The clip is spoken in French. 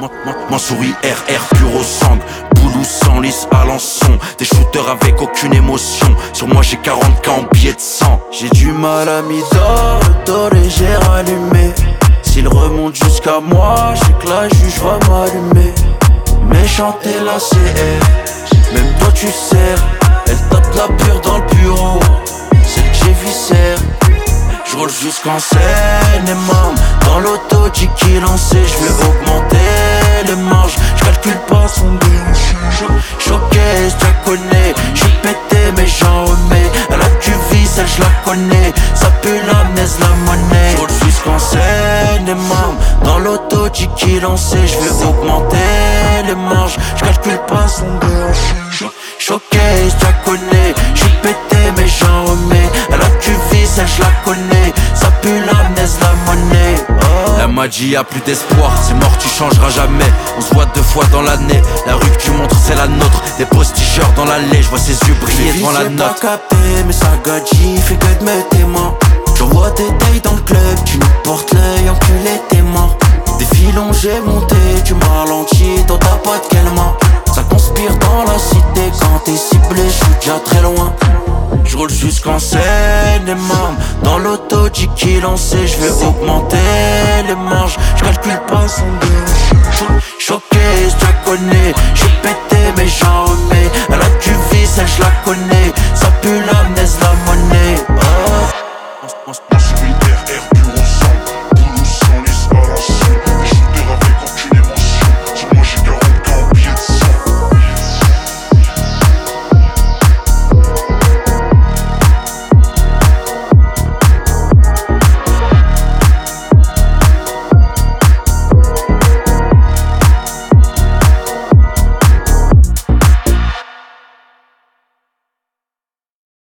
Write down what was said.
M'en souris RR pur au sang, boulou sans lisse à Alençon. Des shooters avec aucune émotion. Sur moi j'ai 40K en billets de sang. J'ai du mal à m'y dormir, j'ai rallumé. S'il remonte jusqu'à moi, je sais que la juge va m'allumer. Méchante et la CR, même toi tu sers. Elle tape la pure dans le bureau, celle que j'ai viscère. J'roule jusqu'en Seine-et-Marne. Dans l'auto, 10 kills lancés, j'vais augmenter les marges. J'calcule pas son déchet. Choqué, tu la connais. J'suis pété mais j'en remets. Elle a du vice, elle j'la connais. Ça pue l'amnèse, la monnaie. J'roule jusqu'en Seine-et-Marne. Dans l'auto, 10 kills lancés, j'vais augmenter les marges. J'calcule pas son déchet. Choqué, tu la connais. J'suis pété mais j'en remets. Elle a du vice, elle j'la connais. Ça pue l'amnèse, la monnaie. La magie a plus d'espoir, c'est mort, tu changeras jamais. On se voit 2 fois dans l'année. La rue que tu montres, c'est la nôtre. Des posticheurs dans l'allée, je vois ses yeux briller devant la note. Pas capté, mais ça gadji fait que de mettre tes mains. J'envoie tes tailles dans le club, tu nous portes l'œil, enculé t'es mort. Des filons j'ai monté, tu m'as ralenti, toi t'as pas de quelle main. Ça conspire dans la cité, quand t'es ciblé, j'suis déjà très loin. J'roule jusqu'en Seine-et-Marne. Dans l'auto, 10 kills lancés, j'vais augmenter les marges. J'calcule pas son déchet. Choqué, tu la connais. J'suis